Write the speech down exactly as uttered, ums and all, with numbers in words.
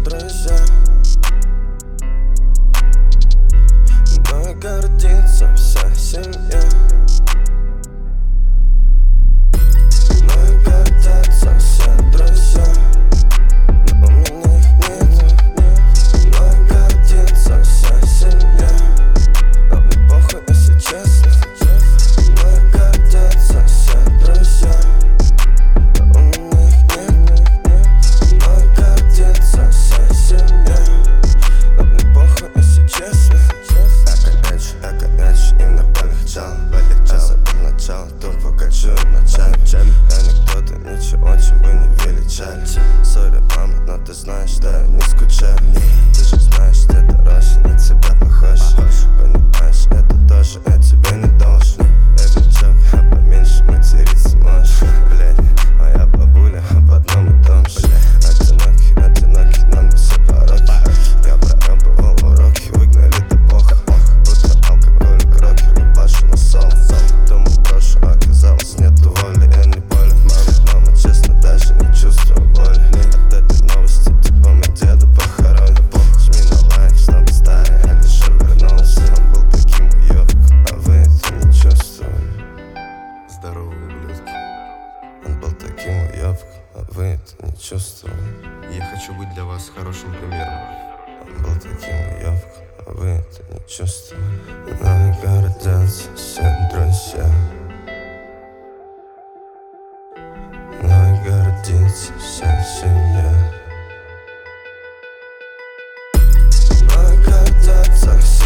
друзья, но гордится вся семья. Но гордятся все друзья, но у меня их нет. Но гордится вся семья, но мне похуй, если честно. Но гордятся все друзья, но у меня их нет. Но гордится вся семья, но мне похуй, если честно. Эко эдж, эко эдж, им на полегчало. Я забыл начало, тупо качу в начале. Анекдоты ничего, чем бы не величали. Сори, мама, но ты знаешь, что я не скучаю. Ты же знаешь, ты дороже, на тебя похож. Понимаешь, это тоже, я тебе не должен. Эй, внучок, а поменьше материться можешь. Блядь, моя бабуля об одном и том же. Одинокий, одинокий, нам не все пороки. Я проебывал уроки, выгнали ты плохо. Будто алкоголик, рокер, ебашу на соло. Думал, брошу, оказалось, нету воли, я не болен. Мама, мама, честно, даже не чувствую боли от этой новости, типа мой деда похоронен. Жми на лайк, чтобы старый Алишер вернулся. Он был таким уёбком, а вы это не чувствовали. Здорово, ублюдки. Он был таким уёбком, а вы это не чувствовали. Я хочу быть для вас хорошим примером. Он был таким уёбком, а вы это не чувствовали. Но и гордятся все друзья, но и гордится вся семья. Но и гордятся все